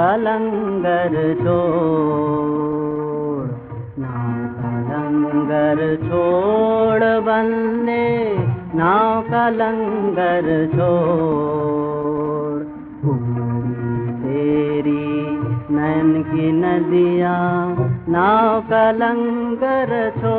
लंगर छोड़, नाव का लंगर छोड़ बंदे, नाव का लंगर छोड़। उमड़ी तेरी नैन की नदियाँ, नाव का लंगर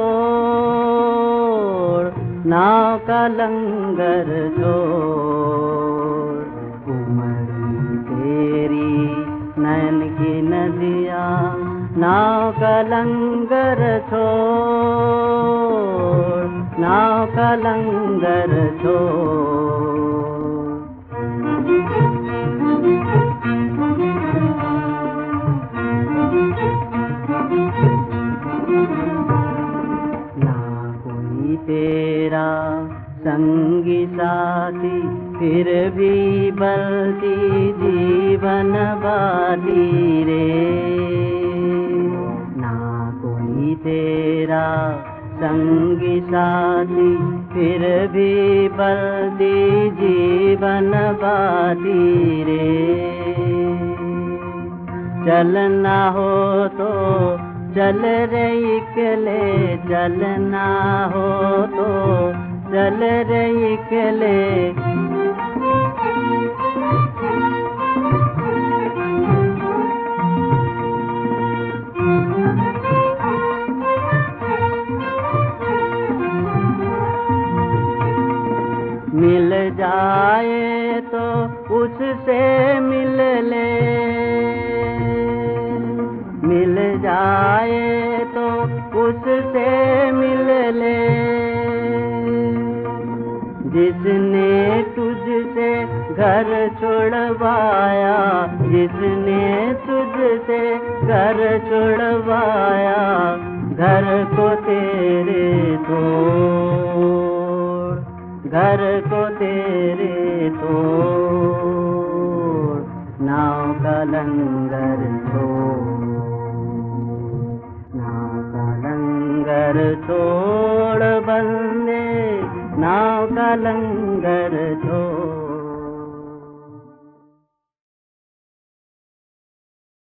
छोड़, नाव का लंगर छोड़। उमड़ी तेरी नैन की नदियाँ, नाव का लंगर छोड़, नाव का लंगर छोड़। ना कोई तेरा संगी साथी, फिर भी बलती जीवन बाती रे। ना कोई तेरा संगी साथी, फिर भी बलती जीवन बाती रे। चलना हो तो चल रे इकले, चलना हो तो चल रे इकले। मिल जाए तो उससे मिल ले, मिल जाए तो उससे मिल ले। जिसने तुझसे घर छुड़वाया, जिसने तुझसे घर छुड़वाया, घर को तेरे तोड़, घर को तेरे तोड़। नाव का लंगर छोड़, नाव का लंगर छोड़ बंदे, नाव का लंगर